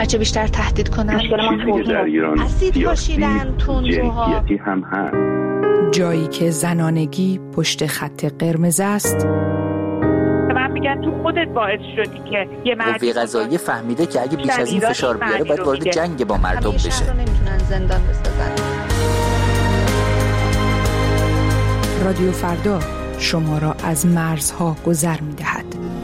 هرچه بیشتر تهدید کنن. چیزی که در ایران سیاسی جنسیتی هم هست. جایی که زنانگی پشت خط قرمز است. من میگن تو خودت باعث شدی که یه مرد قوه قضاییه فهمیده که اگه بیش از این فشار بیاره باید وارد جنگ با مردم بشه. نمیتونن زندان بسازن. رادیو فردا شما را از مرزها گذر می‌دهد.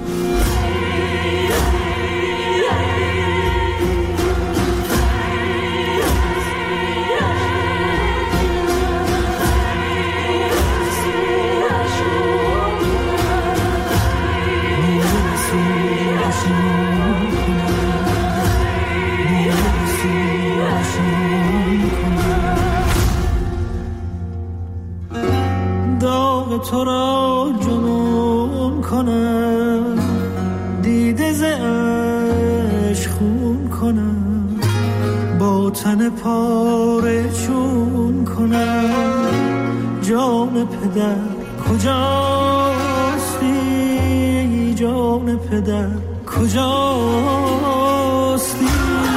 تو را جنون کنم، دیده ز عشق خون کنم، با تن پاره چون کنم. جان پدر کجاستی؟ جان پدر کجاستی؟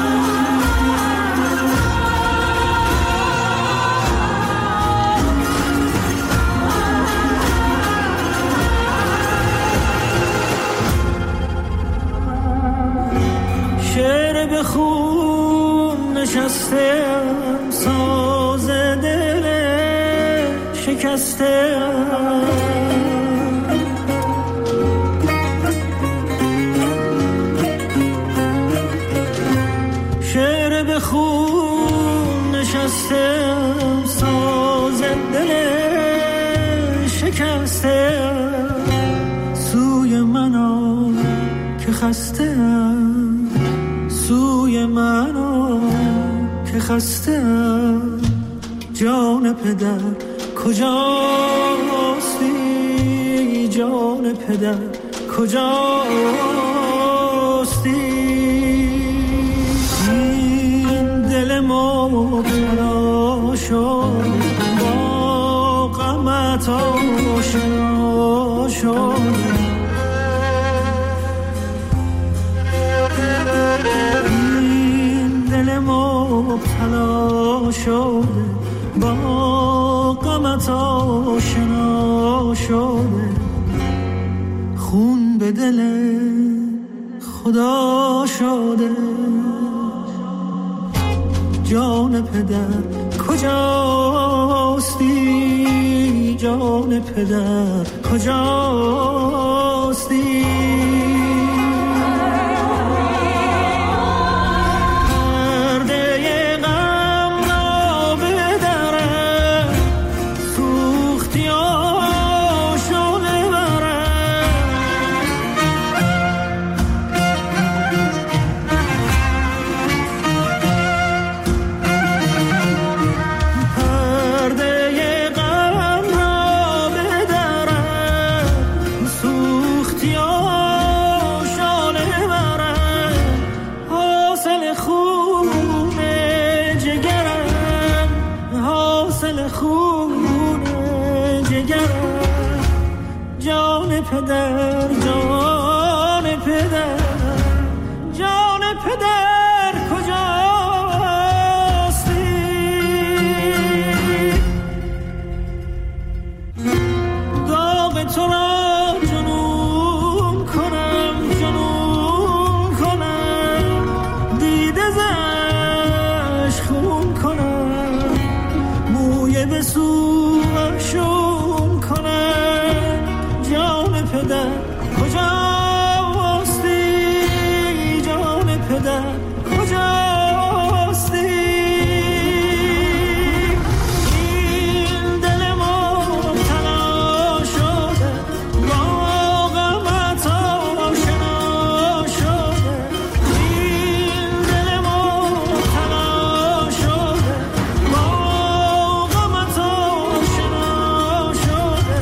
شعر به خون نشستم، ساز دل شکستم. شعر به خون نشستم، ساز دل شکستم. سوی من آ که خستم، سوی من آ که خستم. جان پدر کجاستی؟ جان پدر کجاستی؟ این دل مبتلا شد، با غمت آشنا شد. مبتلا شده، با غمت آشنا شده. خون به دل خدا شده. جان پدر کجاستی؟ جان پدر کجاستی؟ پدر، جان پدر، جان پدر کجاستی؟ داغ تو را جنون کنم، جنون کنم، دیده زش خون کنم، موی به سوشون کنم. جان پدر کجاستی؟ جان پدر کجاستی؟ این دل مبتلا شده، با غمت آشنا شده. این دل مبتلا شده، با غمت آشنا شده.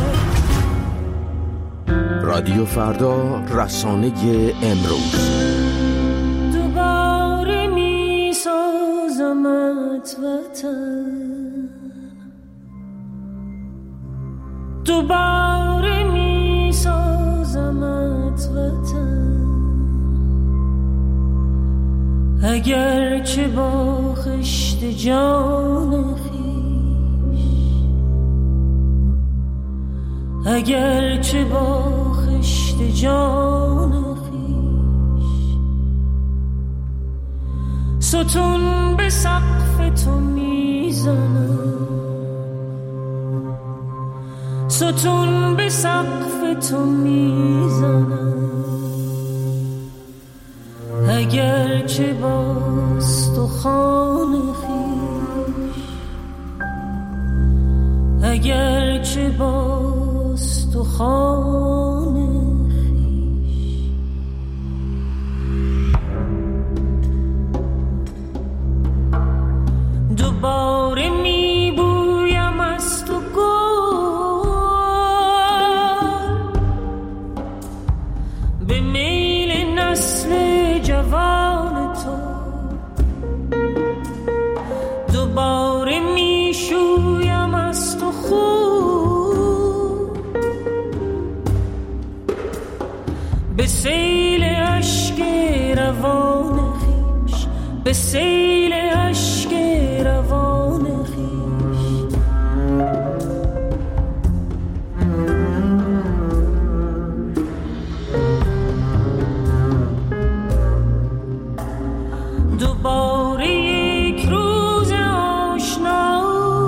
رادیو فردا، رسانه امروز. دوباره می سازمت وطن، دوباره می سازمت وطن. اگر چه با خشت جان خویش، اگر چه با خشت جان خویش، ستون به سقف تو میزنم، ستون به سقف تو میزنم، اگر چه با استخوان خویش، اگر چه با استخوان خویش. دوباره میبویم از تو گل به میل نسل جوان تو، دوباره میشویم از تو خون به سیل اشک روان خویش، به سیل اشک روان خویش. دوباره یک روز آشنا،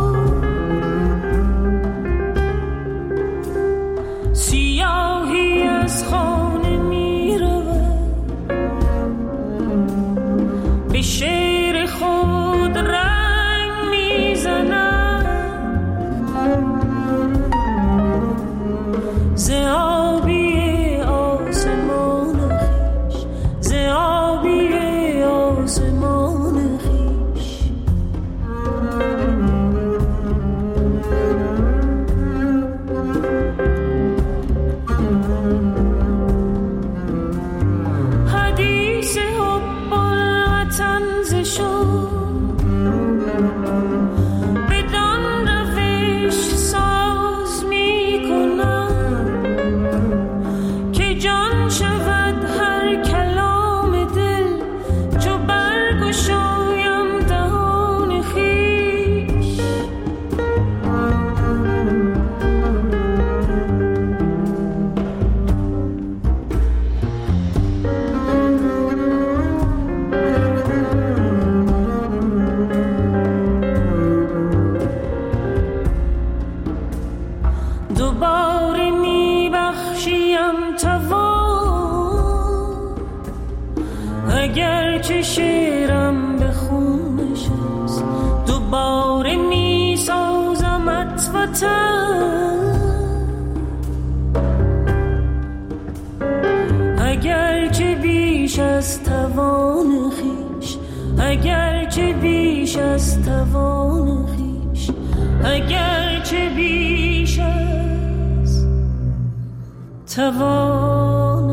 سیاهی از خانه می رود، به شعر خود رنگ می زند، ز آبی آسمان خویش، ز آبی آسمان خویش. حدیث حب الوطن ز شد بدان روش ساز می کنم که جان شود هر کلام دل چو برگشایم دهان خویش. دوباره میبخشیم توان، اگر چه شعرم به خون نشست، دوباره میسازمت وطن، اگر چه بیش از توان خویش، اگر چه بیش از توان خویش، اگر چه بیش از توان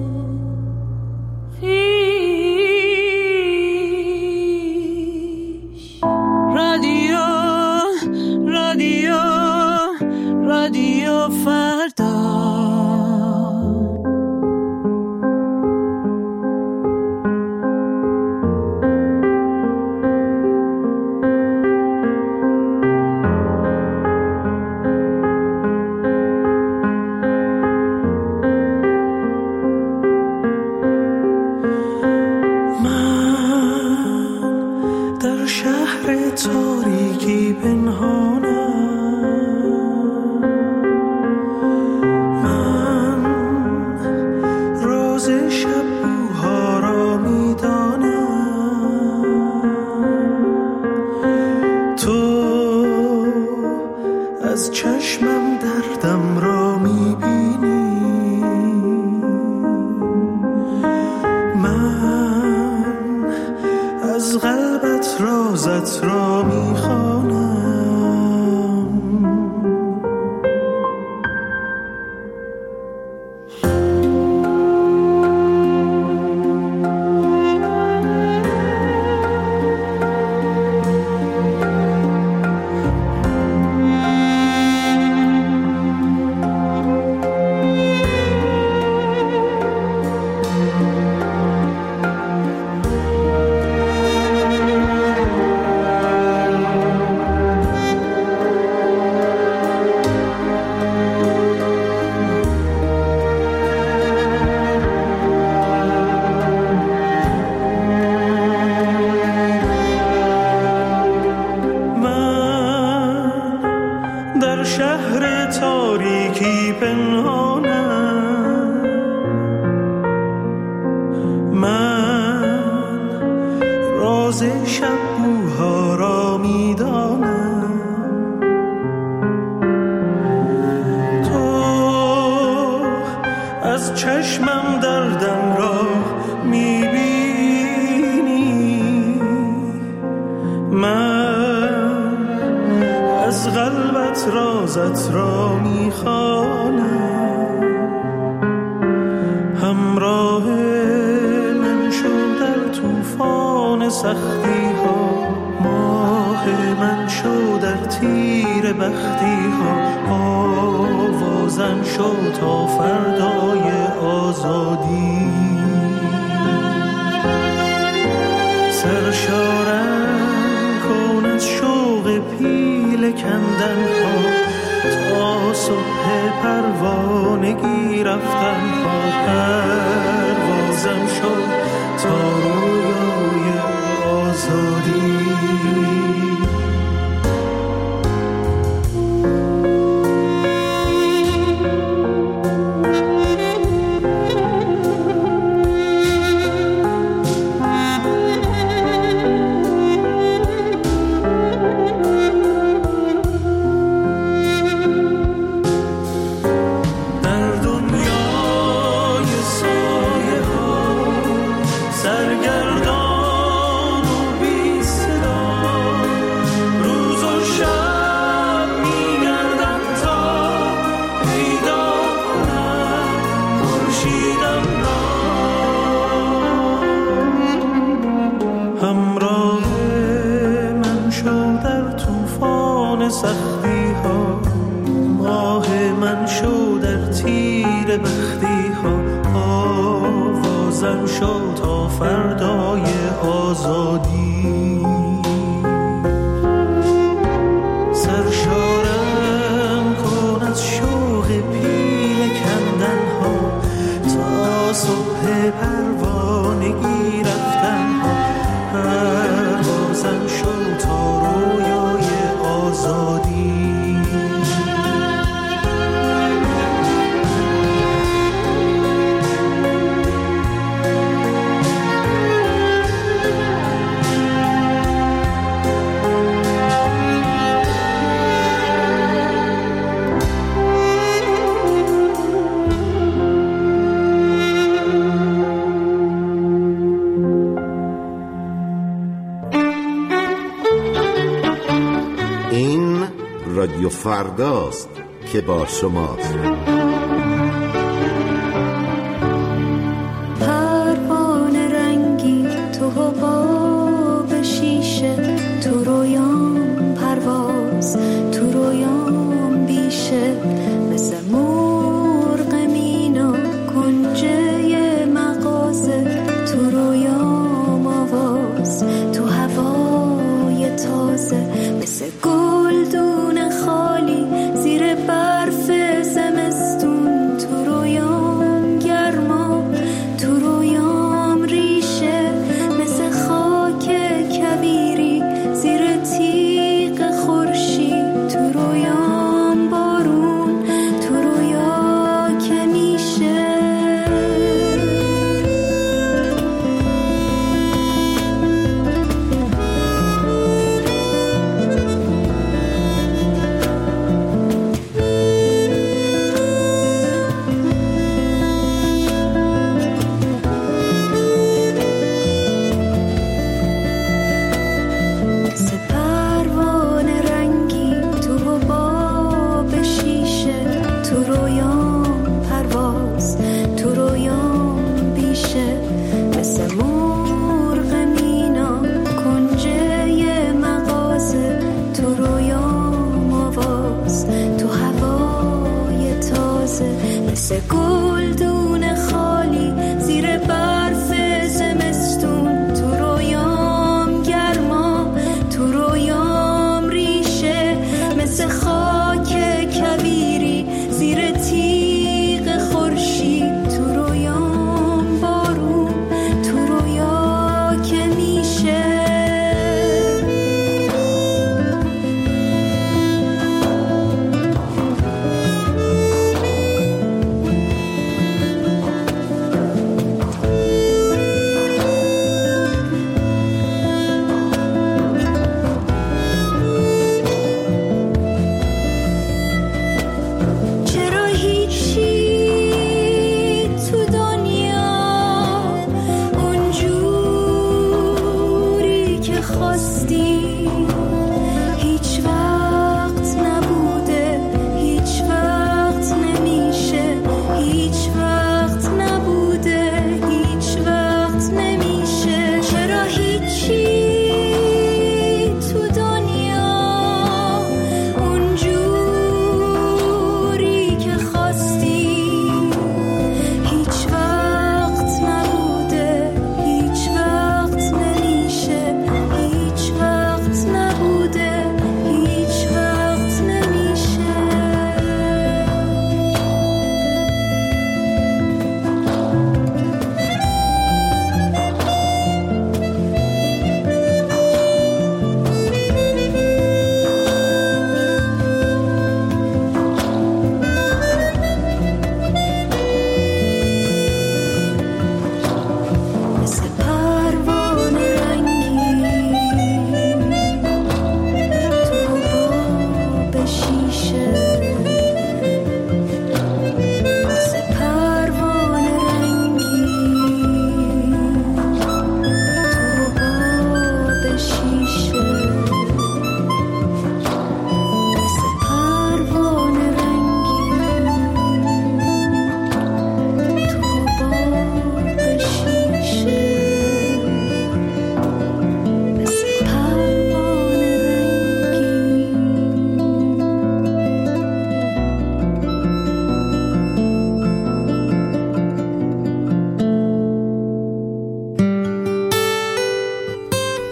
خویش. رادیو رادیو رادیو فردا. تاریکی پنهانم، من راز شب بوها را میدانم، تو از چشمم دردم را میبینی، من از قلبت رازت را میخوانم. راز شب بوها را میدانم. تو از چشمم دردم را میبینی، من از قلبت رازت را میخوانم. همراه من شو در طوفان سختی ها، ماه من شو در تیر بختی ها، آوازم شو تا فردای آزادی. سرشارم کن از شوق پیل کندن ها، تا صبح پروانگی رفتن ها. پروازم شد تا رویای آزادی. سختی ها، ماه من شو در تیر بختی ها، آوازم شو تا فردای آزادی. سرشارم کن از شوق پیل کندن ها، تا صبح پروانگی رفتن ها. پروازم شو تا رویای آزادی. این رادیو فرداست که با شماست. پروانه رنگی تو حباب شیشه، تو رویام پرواز، تو رویام بیشه. مثل مرغ مینا کنجه مغازه، تو رویام آواز، تو هوای تازه. مثل گلدون خالی زیر برف زمستان،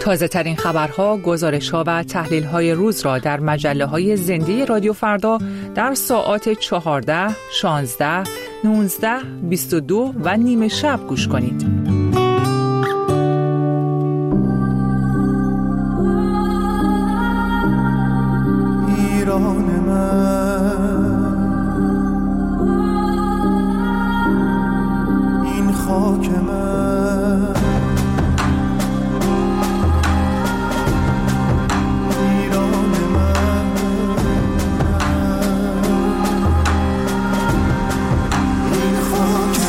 تازه ترین خبرها، گزارش‌ها و تحلیل‌های روز را در مجله‌های زنده رادیو فردا در ساعات 14، 16، 19، 22 و نیم شب گوش کنید. ایران من، این خاک من، ایران من، این خاک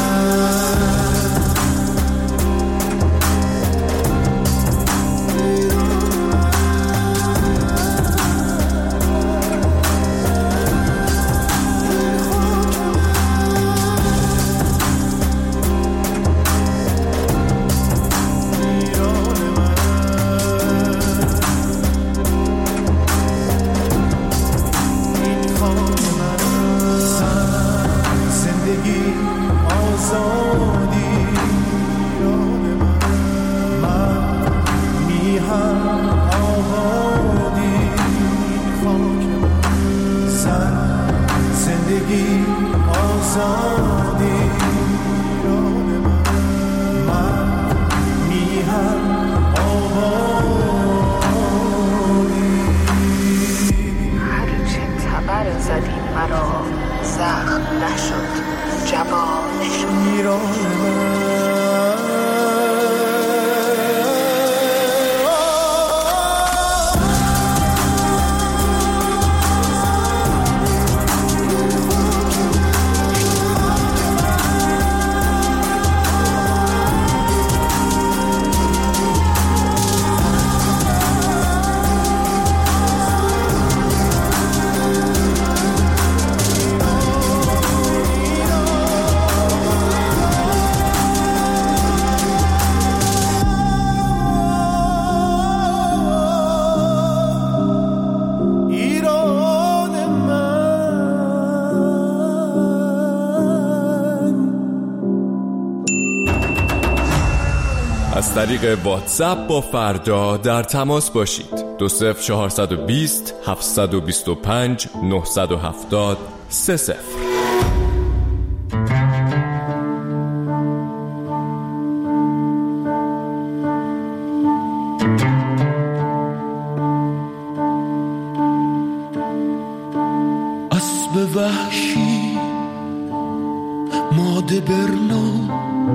از طریق واتساپ با فردا در تماس باشید. 20420 725 970 30. اسب وحشی ماده برنو،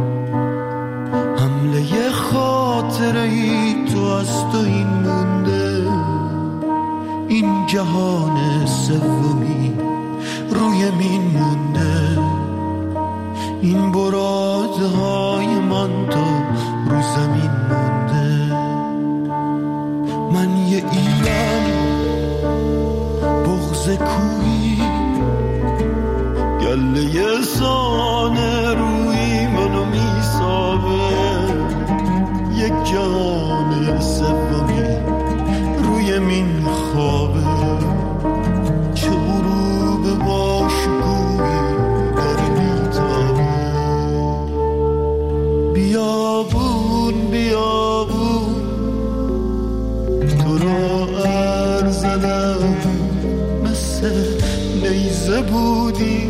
حمله خاطره ای تو از تو این مونده، این جهان سومی روی مین مونده، این برادهای من تا رو زمین مونده. من یه ایرانی بغض کوهی، گله سانه روی منو میسابه، یک جان سومی روی من خوابه، چه غروب باشگویی در میتابه. بیابون بیابون تو را ارزدم، مثل نیزه بودی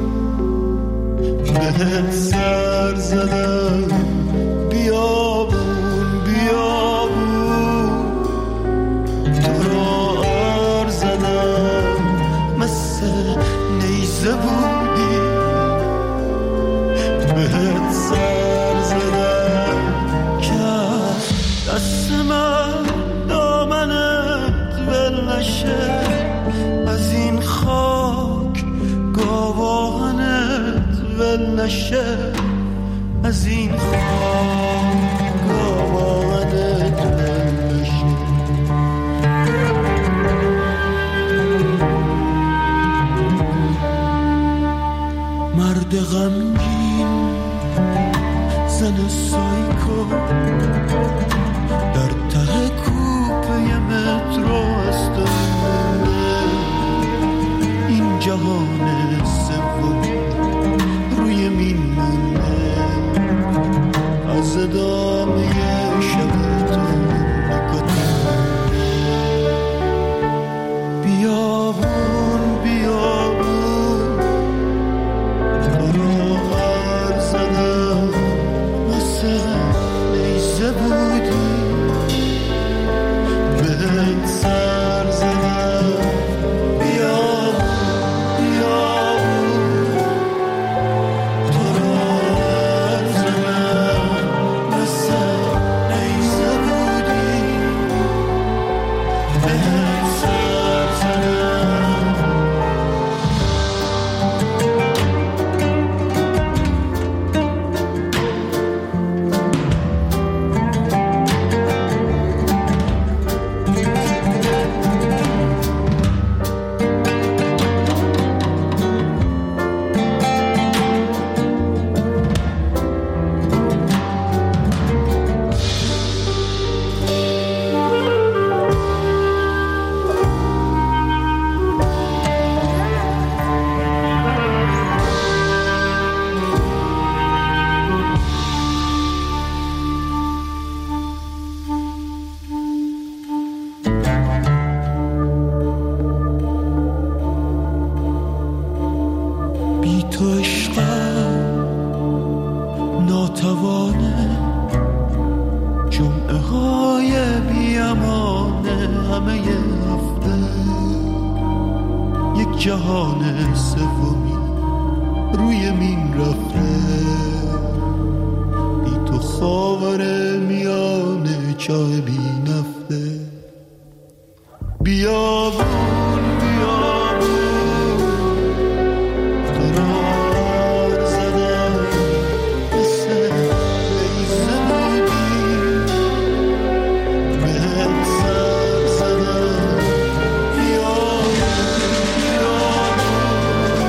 بهت سر زدم. بیابون بیابون تو را ار زدم، مثل نیزه بودی بهت سر زدم. که دست من دامنت ول نشه، از این خاک گاوانت ول نشه، از این خاک گاوانت ول نشه. مرد غمگین زن سایکو در ته کوپه مترو است، این جهان سومی روی مین مونده، از ادامه شب تو ناتوانه، جمعه های بیامانه، همه هفته یک جهان سومی روی مین رفته، بی تو خاور میانه چاه بی نفته. بیابون بیابون قرار زدم، مثل لیزه بودی بهت سر زدم. بیابون بیابون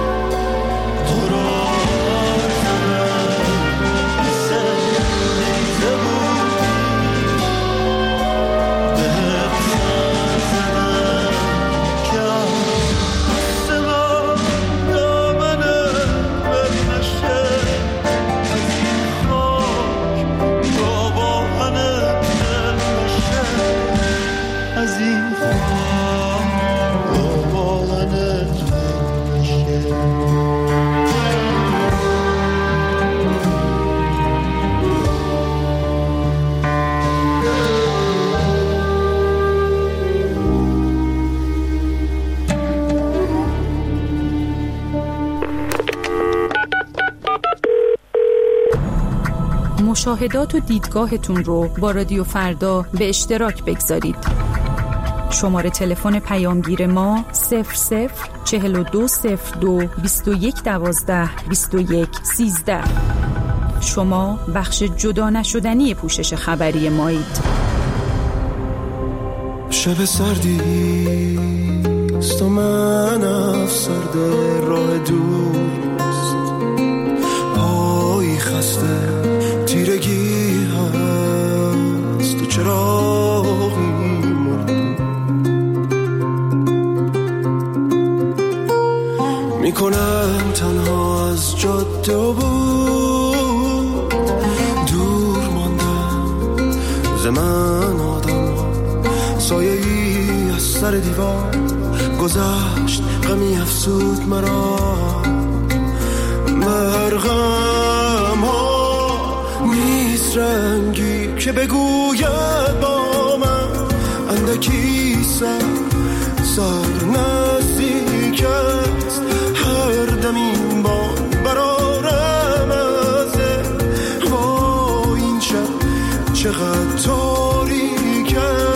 قرار زدم، مثل لیزه بودی بهت سر زدم. که آسمان دامنه بر نشه، از این خاک آواهنت دل نشه، از این خاک آواهنت دل نشه. مشاهدات و دیدگاهتون رو با رادیو فردا به اشتراک بگذارید. شماره تلفن پیامگیر ما 004202 2112 2113. شما بخش جدا نشدنی پوشش خبری مایید. شب سردیست و من افسرده، راه دوست پایی خسته، تیرگی هست و چراغی مرد میکنم تنها از جاده و بود، دور ماندم ز من آدم ها، سایه ای از سر دیوار گذشت، غمی افسود مرا. مرغم ها نیست رنگی که بگوید با من، اندکی سر نزدیک است، هر دم این باد برارم ازه. با این شب چقدر تاریک است.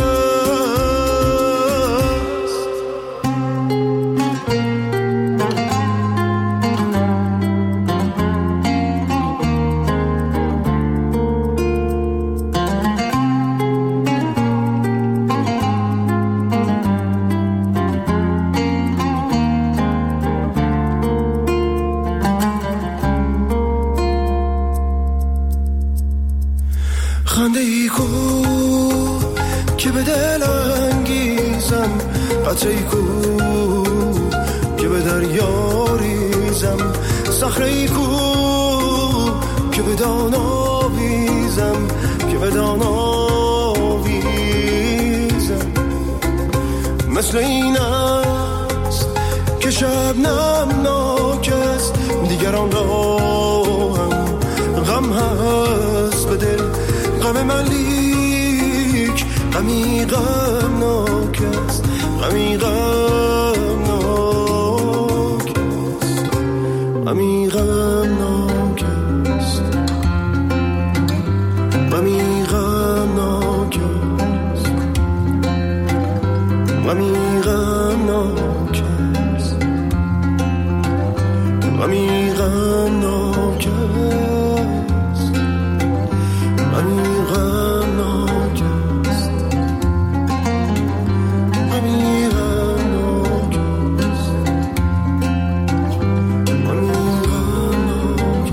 خنده ای کو که به دل انگیزم، قطره ای کو که به دریا ریزم، صخره ای کو که به دان آویزم، که به دان آویزم. مثل این است که شبنم ناک است، دیگران را هم غم هست به دل، غم من لیک غمی غمناک است، غمی غمناک است، غمی غمناک است، غمی غمناک است، غمی غمناک است، غمی غمناک است، غمی غمناک است، غمی غمناک است، غمی غمناک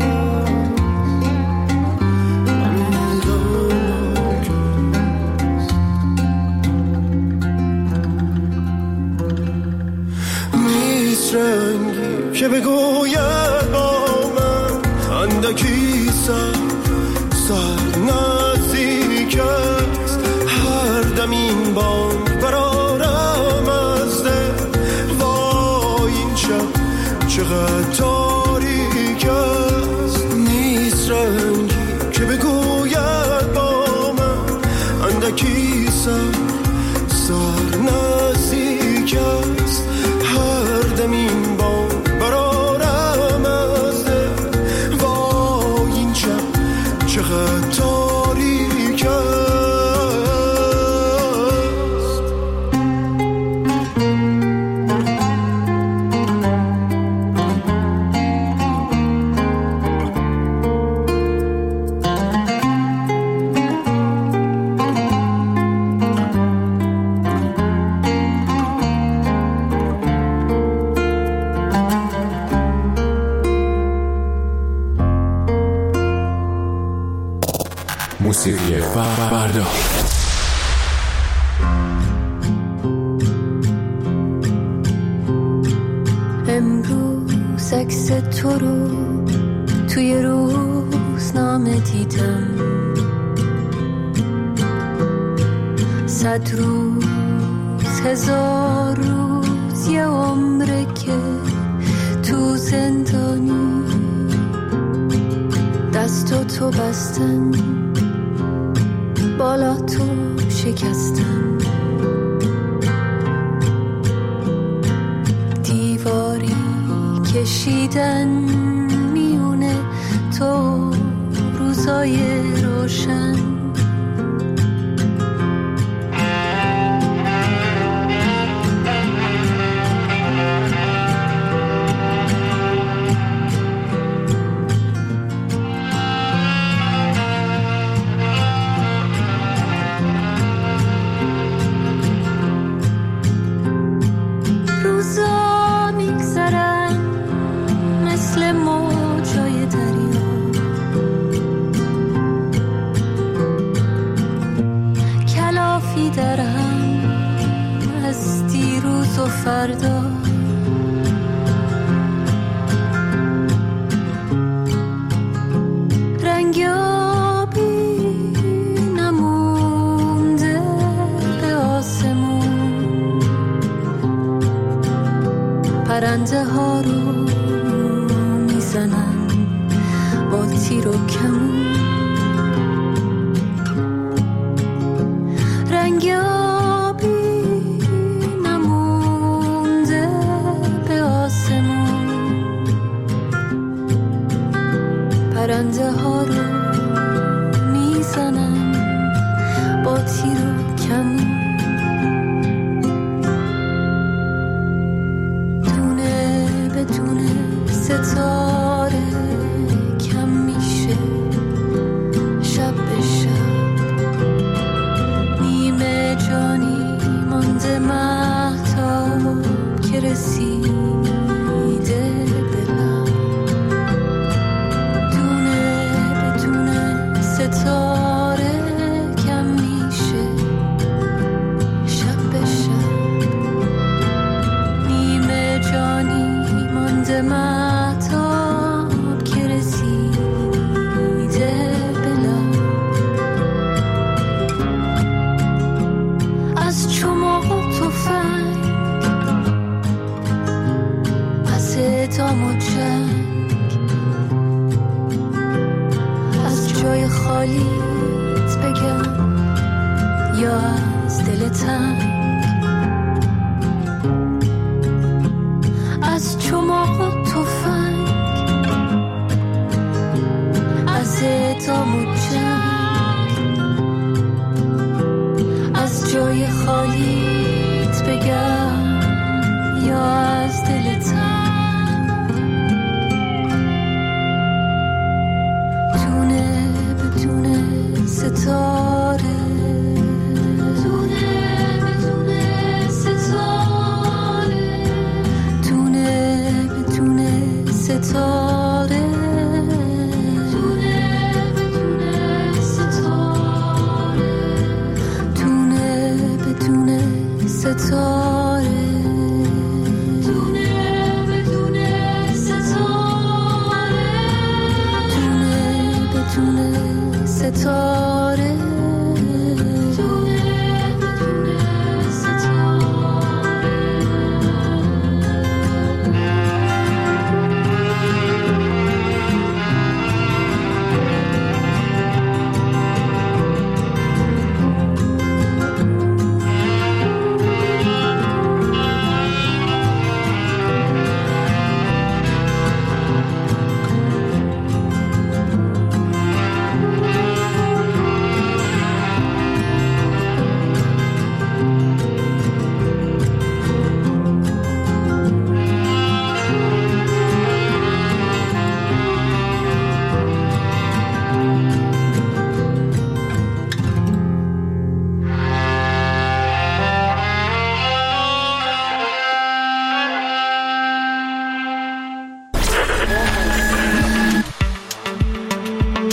است. نیست رنگی که بگوید با من، اندکی سر نزدیک است، هر دم این بانگ برارم از دل. وای این شب چقدر تاریک است. نیست رنگی چقدر تاریک است. موسیقی فردا. امروز عکس تو رو توی روزنامه دیدم، 100 روز 1000 روز یه عمره که تو زندانی، دستاتو بستن بالا تو شکستن، دیواری کشیدن میونه تو روزای روشن. فردا رنگابی نمونده به آسمون، پرنده ها رو میزنن با تیر و کمون، پرنده ها رو میزنن با تیر و کمون. دونه به دونه ستاره کم میشه شب به شب، نیمه جانی مانده مهتاب که رسیده ستاره کم میشه شب به شب، نیمه جانی مانده مهتاب که رسیده به لب. از چماق و تفنگ، از اعدام و جنگ، جای خالیت بگم یا از دل تنگ، از چماق و تفنگ، از اعدام و جنگ، از جای خالیت بگم یا از دل تنگ. ستاره دونه به دونه ستاره، دونه به دونه ستاره، دونه به دونه ستاره، دونه به دونه ستاره، دونه به دونه ستاره، دونه به دونه ستاره.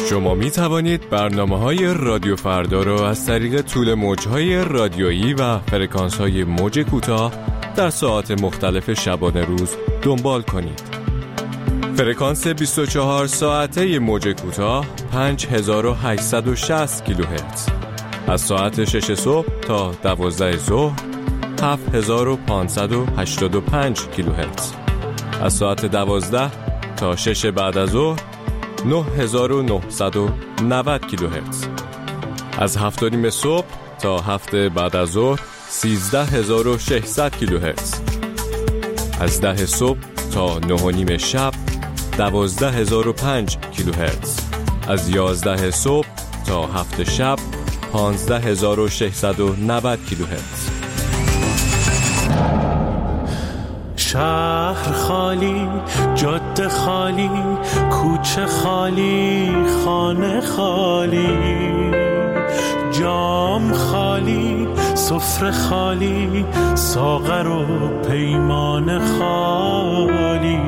شما می توانید برنامه‌های رادیو فردا را از طریق طول موج‌های رادیویی و فرکانس‌های موج کوتاه در ساعات مختلف شبانه روز دنبال کنید. فرکانس 24 ساعته موج کوتاه 5860 کیلوهرتز. از ساعت 6 صبح تا 12 ظهر 7585 کیلوهرتز. از ساعت 12 تا 6 بعد از ظهر 9990 کیلوهرتز. از 7:30 صبح تا 7 بعد از ظهر 13600 کیلوهرتز. از 10 صبح تا 9:30 شب 12005 کیلوهرتز. از 11 صبح تا 7 شب 15690 کیلوهرتز. شهر خالی، جاده خالی، کوچه خالی، خانه خالی، جام خالی، سفره خالی، ساغر و پیمان خالی.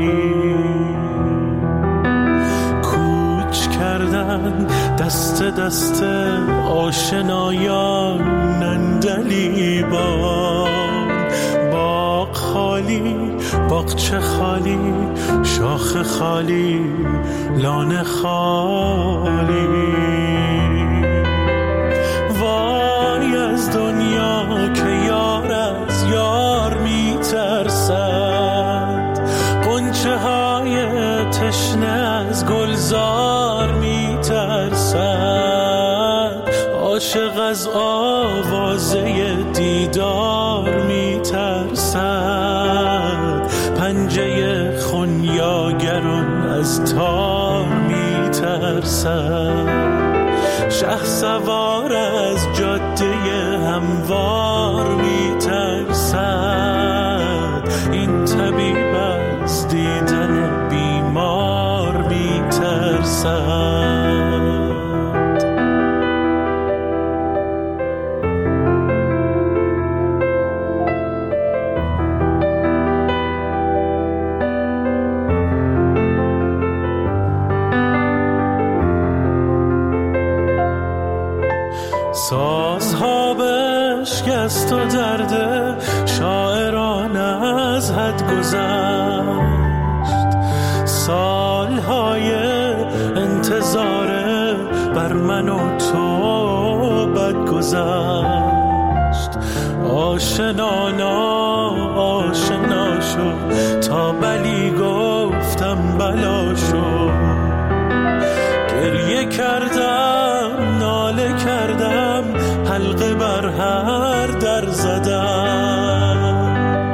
کوچ کردن دست دست آشنایان نندلیبان. باغ خالی، باغچه خالی، شاخ خالی، لانه خالی. وای از دنیا که یار از یار میترسد، غنچه های تشنه از گلزار میترسد، عاشق از آوازه دیدار میترسد، پنجه خونیاگران از تار میترسد، شه سوار از جاده هموار میترسد، این طبیب از دیدن بیمار میترسد. سازها بشکست و درد شاعران از حد گذشت، سالهای انتظار بر من و تو بد گذشت. آشنا شو تا بلی گفتم بلا شو، گریه کردم ناله کردم حلقه بر هر در زدم،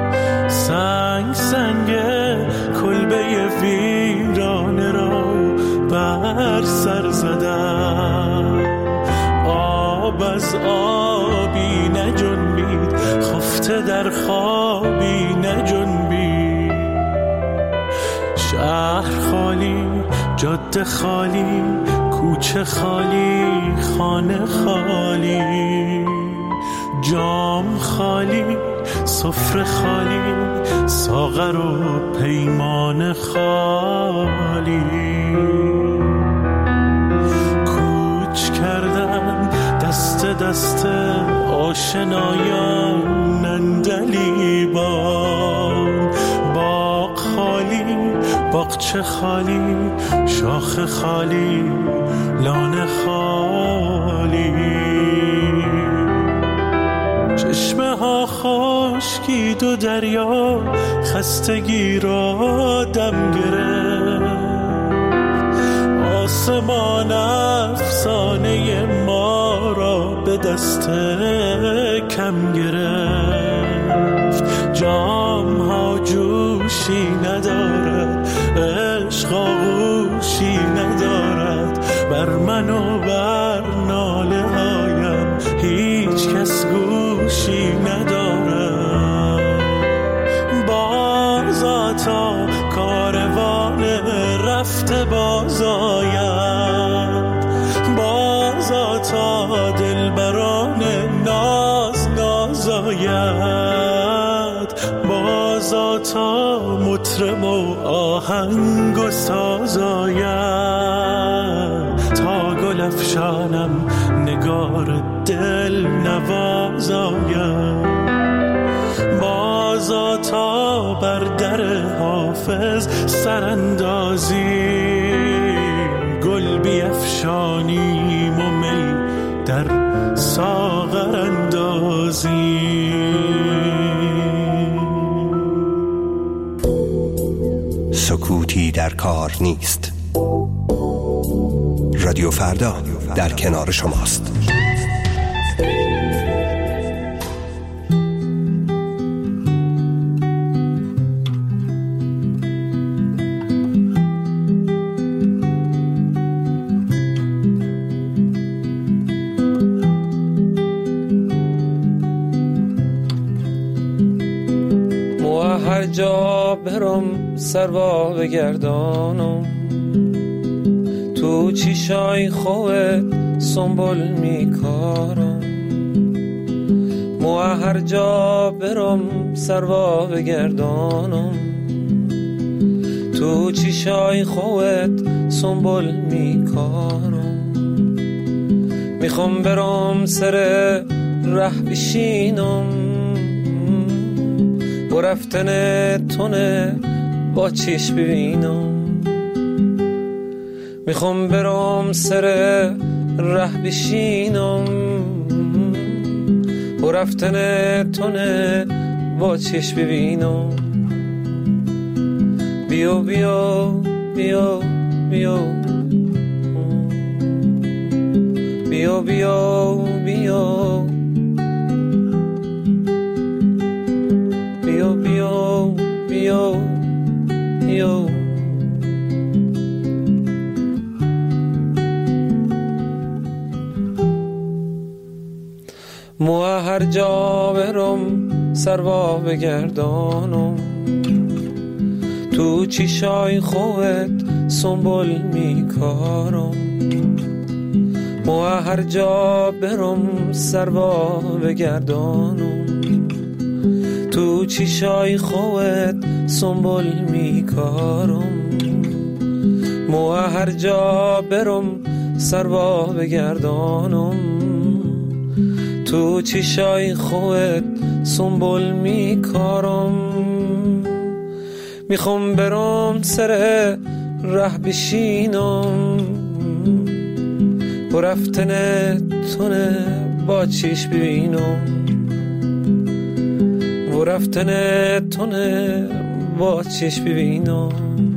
سنگ کلبه ویرانه را بر سر زدم. آب از آبی نجنبید، خفته در خوابی نجنبید. شهر خالی، جاده خالی، کوچه خالی، خانه خالی، جام خالی، سفره خالی، ساغر و پیمان خالی. کوچ کردن دست دست آشنایان نندلیبان. باغ خالی، باغچه خالی، شاخ خالی، لانه خالی. چشمه ها خشکید و دریا خستگی را دم گرفت، آسمان افسانه ما را به دست کم گرفت. جام ها جوشی ندارد، عشق آغوشی ندارد، بر من و بر ناله هایم هیچ کس گوشی ندارد. بازا تا کاروان رفته باز آید، بازا تا دلبران ناز آید، بازا تا مطرب و آهنگ و ساز آید، تا روشنم نگار دل نوازایم. بازا تا بر در حافظ سراندازیم، گل بیفشانیم و می در ساغر اندازیم. سکوتی در کار نیست. رادیو فردا در کنار شماست. هر جا برم سروا بگردانم، تو چیشای خوت سنبول میکارم. مو هر جا برم سروا بگردانم، تو چیشای خوت سنبول میکارم. میخوام برم سر ره بشینم، و رفتن تونه با چیش ببینم. میخوام برم سر ره بشینم، و رفتن تونه با چیش ببینم. بیو بیو بیو بیو بیو بیو بیو بیو بیو بیو. مو هر جا برم سروا بگردانم، تو چیشای خوت سنبول میکارم. مو هر جا برم سروا بگردانم، تو چیشای خوت سنبول میکارم. مو هر جا برم سروا بگردانم، تو چیشای خوت سنبول میکارم. میخوام برم سر ره بشینم، و رفتن تونه با چیش ببینم. و رفتن تونه با چیش ببینم.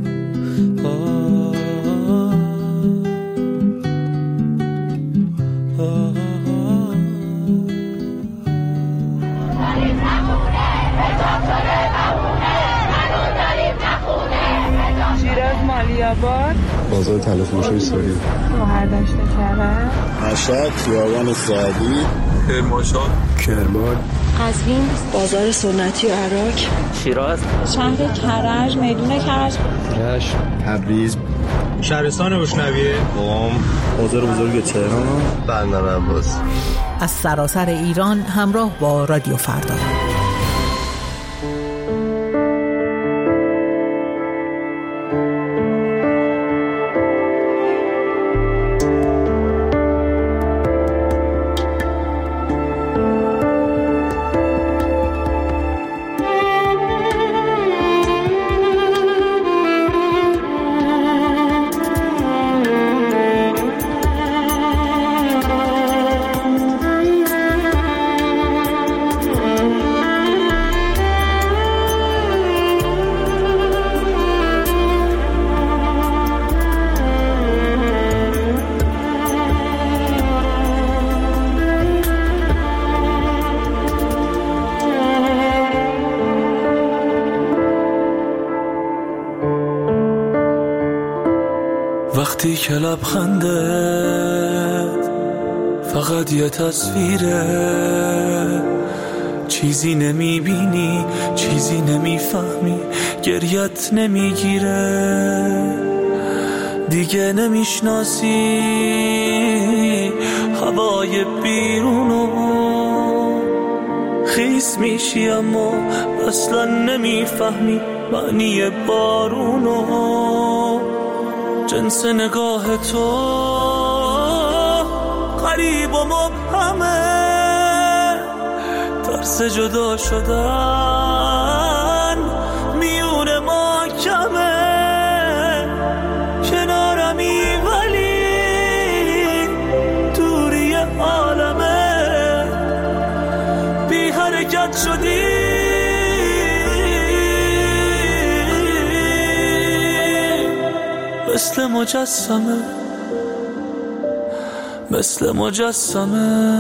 شیراز مالیاباد، بازار تلفروشی ساری، شهردشت کرج، مشهد خیابان سعدی، کرمانشاه، کرمان، قزوین بازار سنتی و عراق، شیراز شهر کرج میدون کرج، رشت، تبریز، شهرستان بشنویه، قم، بازار بزرگ تهران، بندر عباس. از سراسر ایران همراه با رادیو فردا. وقتی که لبخندت فقط یه تصویره، چیزی نمیبینی، چیزی نمیفهمی، گریت نمیگیره، دیگه نمیشناسی هوای بیرونو، خیس میشی اما اصلا نمیفهمی معنی بارونو، جنس نگاه تو غریب و مبهمه، ترس جدا شدن میون ما کمه، کنارمی ولی دوری عالمه، بی حرکت شدی مثل مجسمه، مثل مجسمه.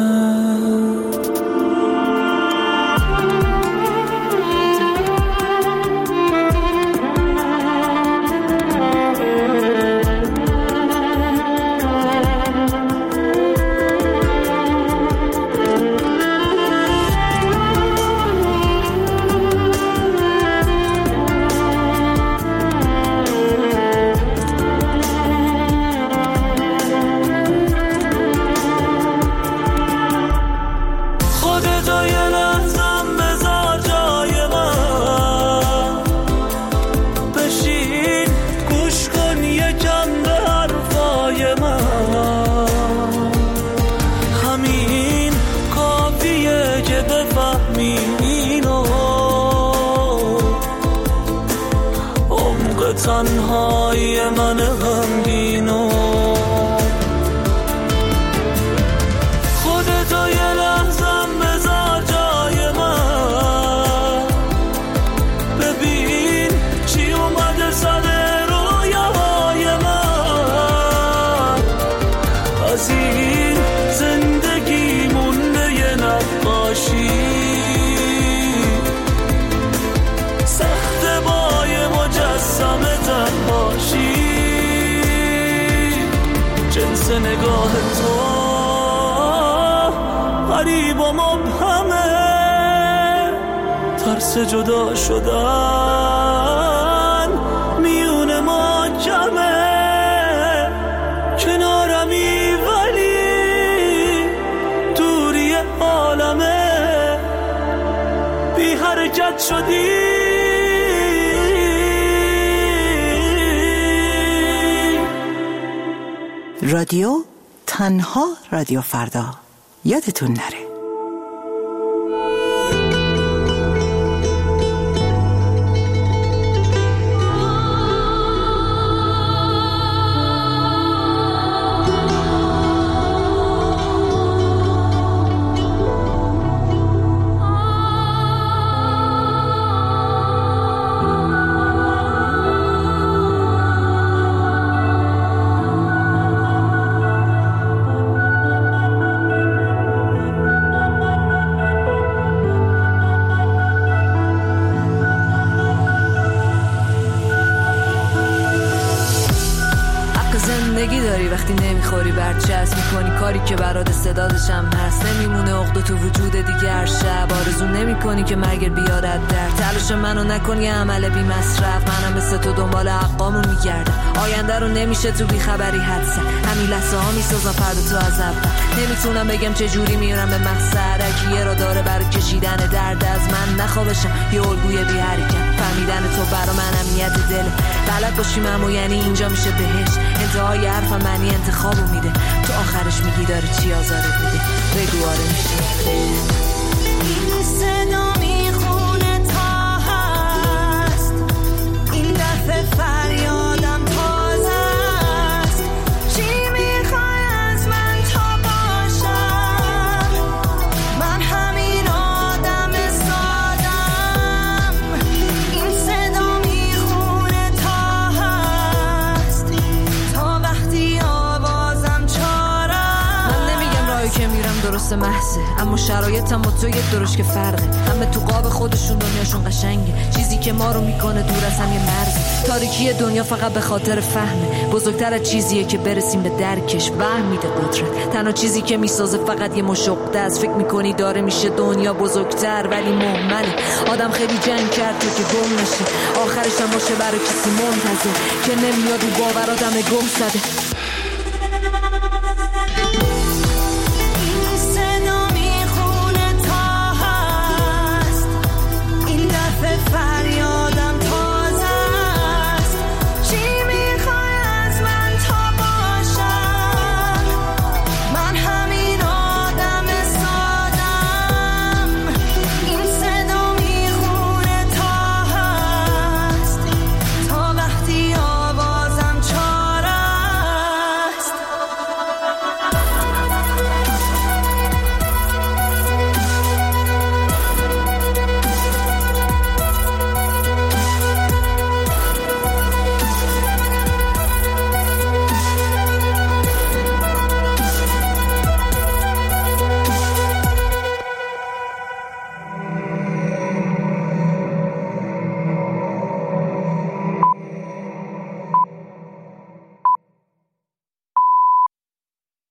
تنهایی من غمگینو خودتو یه لحظم بذار جای من، ببین چی اومده سر رویاهای من، از این زندگی مونده یه نقاشی، سخت بای مجسمه تنهاشی، جنس نگاه تو غریب و مبهمه، ترس جدا شدن میون ما کمه، کنارمی ولی دوری عالمه، بی حرکت شدی رادیو تنها رادیو فردا، یادتون نره. زندگی داری وقتی نمیخوری برچسب میکنی کاری که برات استعدادشم هست، نمیمونه عقده تو وجود دیگه هر شب، آرزو نمیکنی که مرگ بیارد در تلاش منو نکن یه عمل بی مصرف، منم مثل تو دنبال حقامون میگردم، آینده رو نمیشه تو بی خبری حدسه، همین لحظه ها میسازم فردا تو از اول، نمیتونم بگم چه جوری میرم به مقصد، کیه را داره برای کشیدن درد از من نخوابشم یه الگوی بی حرکت، فهمیدن تو برا من امنیت دله، بلد باشیم اما یعنی اینجا میشه بهش، انتهای حرفم معنی انتخابو میده، تو آخرش میگی داره چی آزارت میده، بگو آره میشه. این صدا میخونه تا هست، این دفعه فریادم تازه است، چی میخوای از من تا باشم، من همین آدم سادم، این صدا میخونه تا هست، تا وقتی آوازم چارم، من نمیگم راهی که میرم درست محضه، اما شرایطم با تو یک درش که فرقه، همه تو قاب خودشون دنیاشون قشنگه، چیزی که ما رو میکنه دور از هم یه مرز، تاریکی دنیا فقط به خاطر فهمه، بزرگتر از چیزیه که برسیم به درکش، وهم میده قدرت، تنها چیزی که میسازه فقط یه مشقه است، فکر میکنی داره میشه دنیا بزرگتر ولی مهمله، آدم خیلی جنگ کرد تو که گم نشی، آخرش هم باشه برای کسی منتظر که نمیاد و باور آدم گم زده،